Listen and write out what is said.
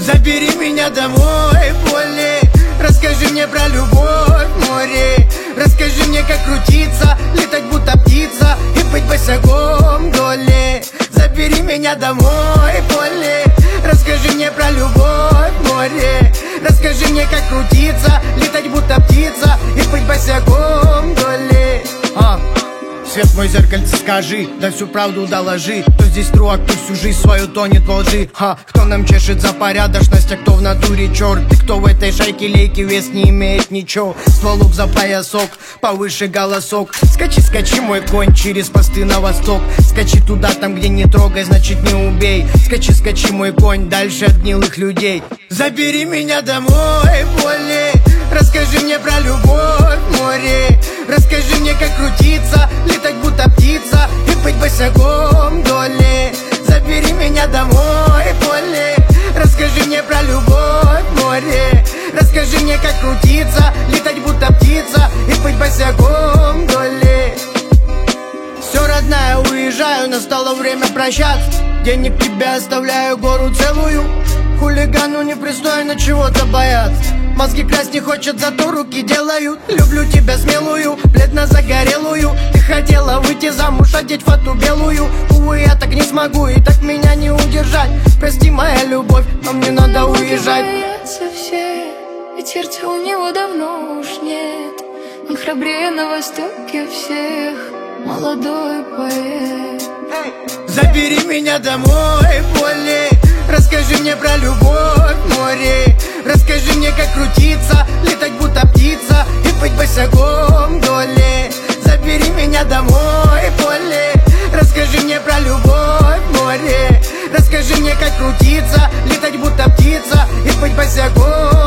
Забери меня домой, Полли. Расскажи мне про любовь, море. Расскажи мне, как крутиться, летать будто птица и быть босиком вдоль. Забери меня домой, Полли. Расскажи мне про любовь, море. Расскажи мне, как крутиться, летать будто птица и быть босиком вдоль. Свет мой зеркальце, скажи, да всю правду доложи. Кто здесь тру, а кто всю жизнь свою тонет во лжи. Кто нам чешет за порядочность, а кто в натуре черт. И кто в этой шайке лейки вес не имеет ничего. Стволок за поясок, повыше голосок. Скачи, скачи, мой конь, через посты на восток. Скачи туда, там, где не трогай, значит не убей. Скачи, скачи, мой конь, дальше от гнилых людей. Забери меня домой, Полли. Расскажи мне про любовь, море. Расскажи мне, как крутиться, летать будто птица и быть босиком вдоль. Забери меня домой, Полли. Расскажи мне про любовь, море. Расскажи мне, как крутиться, летать будто птица и быть босиком вдоль. Все, родная, уезжаю, настало время прощаться. Денег тебе оставляю, гору целую. Хулигану непристойно чего-то бояться. Мозги красть не хочет, зато руки делают. Люблю тебя смелую, бледно-загорелую. Ты хотела выйти замуж, одеть фату белую. Увы, я так не смогу, и так меня не удержать. Прости, моя любовь, но мне надо уезжать. Боятся все, ведь сердца у него давно уж нет. Он храбрее на востоке всех, молодой поэт. Забери меня домой, Полли. Расскажи мне про любовь, море. Расскажи мне, как крутиться, летать будто птица и быть босиком вдоль. Забери меня домой, Полли. Расскажи мне про любовь, море. Расскажи мне, как крутиться, летать будто птица и быть босиком.